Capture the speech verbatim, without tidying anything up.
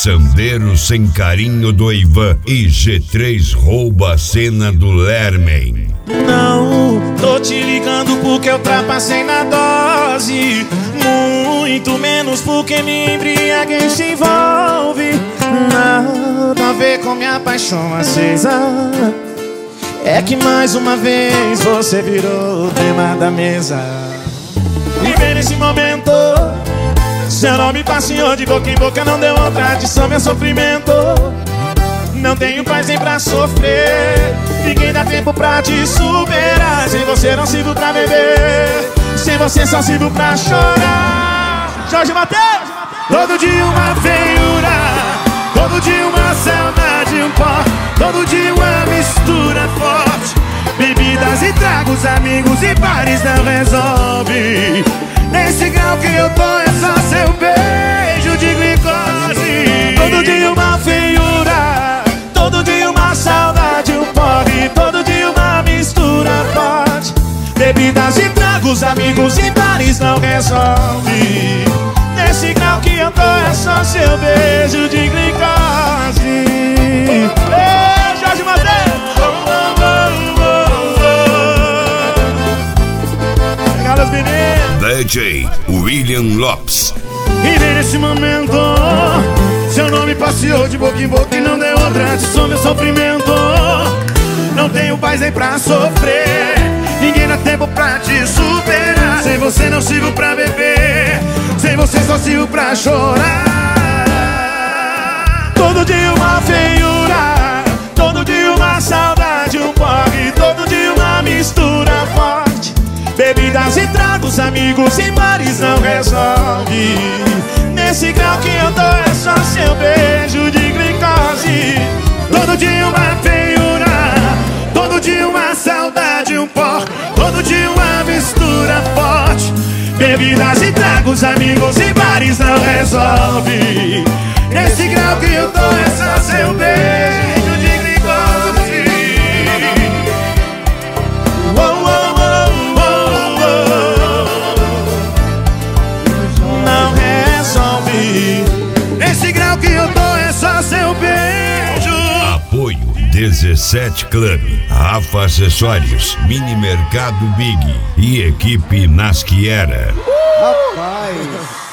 Sandeiro sem carinho do Ivan e G três rouba a cena do Lermen. Não, tô te ligando porque eu ultrapassei na dose. Muito menos porque me embriaguei se envolve. Nada a ver com minha paixão acesa. É que mais uma vez você virou o tema da mesa. Viver nesse momento, seu nome passeou de boca em boca, não deu outra adição, meu sofrimento. Não tenho paz nem pra sofrer, ninguém dá tempo pra te superar. Sem você não sirvo pra beber, sem você só sirvo pra chorar. Jorge Mateus! Todo dia uma feiura, todo dia uma saudade, um pó, todo dia uma mistura forte. Bebidas e tragos, amigos e bares não resolve. Nesse grau que eu tô é só seu beijo de glicose. Todo dia uma feiura, todo dia uma saudade, um porre, todo dia uma mistura forte. Bebidas e tragos, amigos e bares não resolve. Nesse grau que eu tô é só seu beijo de glicose. Ei, Jorge Mateus! Legal, os meninos! D J William Lopes. E nesse momento, seu nome passeou de boca em boca e não deu outra adição, meu sofrimento. Não tenho paz nem pra sofrer, ninguém dá tempo pra te superar. Sem você não sirvo pra beber, sem você só sirvo pra chorar. Todo dia uma feiura, todo dia uma saudade, um porre, todo dia uma mistura forte. Bebidas e tragos, amigos e bares não resolve. Nesse grau que eu tô é só seu beijo de glicose. Todo dia uma feiura, todo dia uma saudade, um pó, todo dia uma mistura forte. Bebidas e tragos, amigos e bares não resolve. Nesse grau que eu tô é só seu beijo de glicose. Oh, oh, oh, oh, oh. Não resolve. Nesse grau que eu tô é só seu beijo. Apoio dezessete Club, Rafa Acessórios, Mini Mercado Big e equipe Nasquiera. Rapaz!